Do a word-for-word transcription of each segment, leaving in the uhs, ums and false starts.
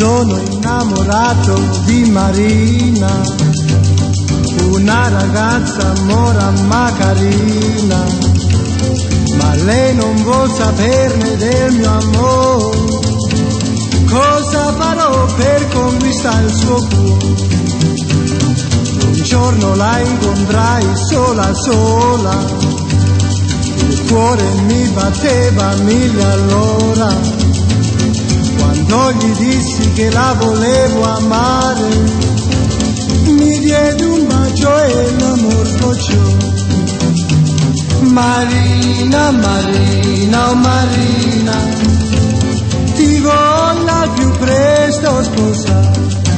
Sono innamorato di Marina, una ragazza mora ma carina, ma lei non vuol saperne del mio amore. Cosa farò per conquistare il suo cuore? Un giorno la incontrai sola sola, il cuore mi batteva mille all'ora. Quando gli dissi che la volevo amare, mi diede un bacio e l'amor sbocciò. Marina, Marina, oh Marina, ti voglio al più presto sposare.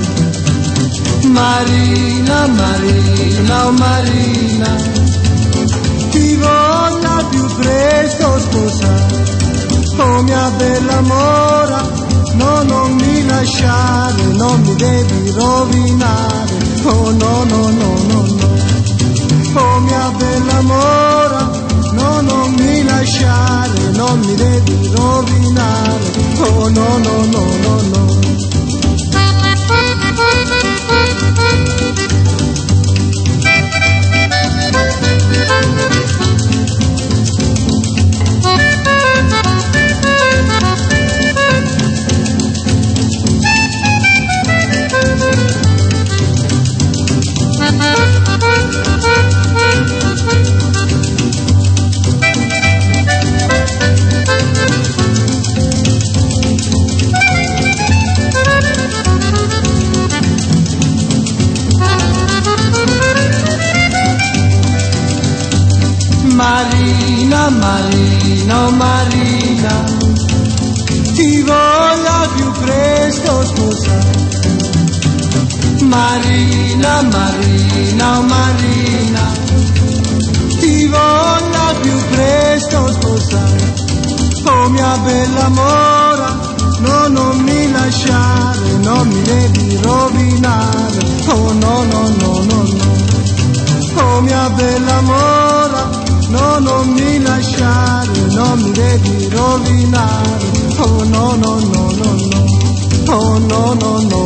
Marina, Marina, oh Marina, ti voglio al più presto sposare. Oh mia bella mora, no, non mi lasciare, non mi devi rovinare. Oh no, no, no, no, no. Oh mia bella mora, no, non mi lasciare, non mi devi rovinare. Oh no, no, no, no, no. Marina, Marina, oh Marina, ti voglio al più presto sposare. Marina, Marina, oh Marina, ti voglio al più presto sposare. Oh mia bella mora, no, non mi lasciare, non mi devi rovinare. Oh no, no, no, no, no. Oh mia bella mora, no, non mi lasciare, non mi devi rovinare. Oh no, no, no, no, no. Oh no, no, no.